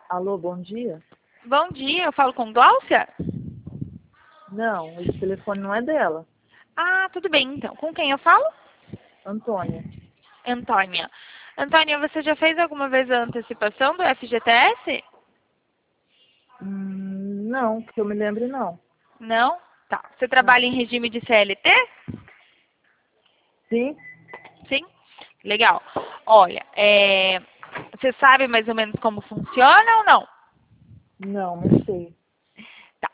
Alô, bom dia? Bom dia, eu falo com Gláucia? Não, esse telefone não é dela. Ah, tudo bem então. Com quem eu falo? Antônia. Antônia. Antônia, você já fez alguma vez a antecipação do FGTS? Não, que eu me lembre não. Não? Tá. Você Não. trabalha em regime de CLT? Sim? Sim? Legal. Olha, você sabe mais ou menos como funciona ou não? Não, não sei. Tá.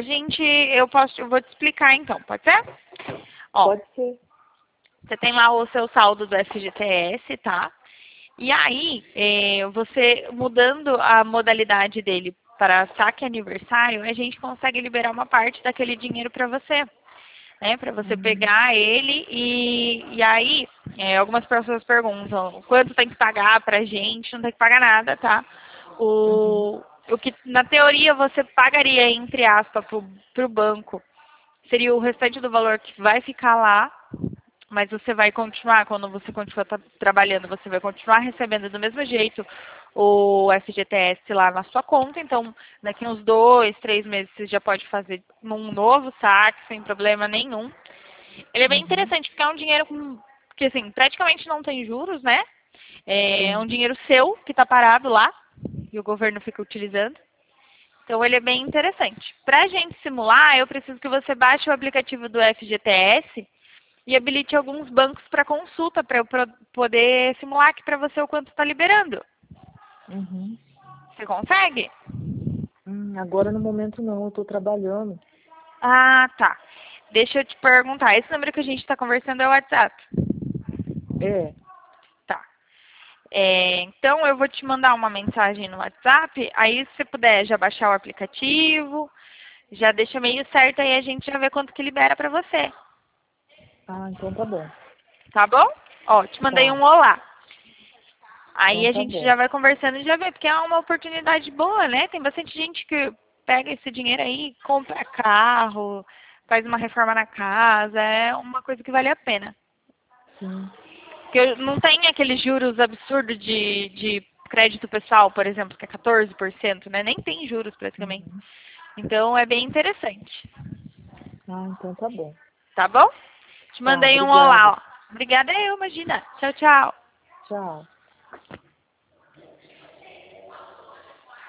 Eu vou te explicar então, pode ser? Ó, Pode ser. você tem lá o seu saldo do FGTS, tá? E aí, você mudando a modalidade dele para saque aniversário, a gente consegue liberar uma parte daquele dinheiro para você, né? Para você Uhum, pegar ele e aí, algumas pessoas perguntam quanto tem que pagar para a gente, não tem que pagar nada, tá? uhum, O que na teoria você pagaria, entre aspas, para o banco, seria o restante do valor que vai ficar lá, mas você vai continuar, quando você continuar trabalhando, você vai continuar recebendo do mesmo jeito o FGTS lá na sua conta. Então, daqui uns 2, 3 meses, você já pode fazer um novo saque sem problema nenhum. Ele é bem uhum. interessante, porque é um dinheiro que, assim, praticamente não tem juros, né? É um Sim. dinheiro seu que está parado lá e o governo fica utilizando. Então, ele é bem interessante. Para a gente simular, eu preciso que você baixe o aplicativo do FGTS e habilite alguns bancos para consulta, para eu poder simular aqui para você o quanto está liberando. Uhum. Você consegue? Agora no momento não, eu tô trabalhando. Ah, tá. Deixa eu te perguntar. Esse número que a gente está conversando é o WhatsApp? É. Tá. Então, eu vou te mandar uma mensagem no WhatsApp. Aí, se você puder já baixar o aplicativo, já deixa meio certo aí a gente já vê quanto que libera para você. Ah, então tá bom. Tá bom? Ó, te mandei Tá. um olá. Aí Então a tá gente bom. já vai conversando e já vê, porque é uma oportunidade boa, né? Tem bastante gente que pega esse dinheiro aí, compra carro, faz uma reforma na casa, é uma coisa que vale a pena. Sim. Porque não tem aqueles juros absurdos de crédito pessoal, por exemplo, que é 14%, né? Nem tem juros praticamente. Uhum. Então é bem interessante. Ah, então tá bom. Tá bom? Te Tá, mandei um obrigada. olá, ó. Obrigada eu, imagina. Tchau, tchau. Tchau.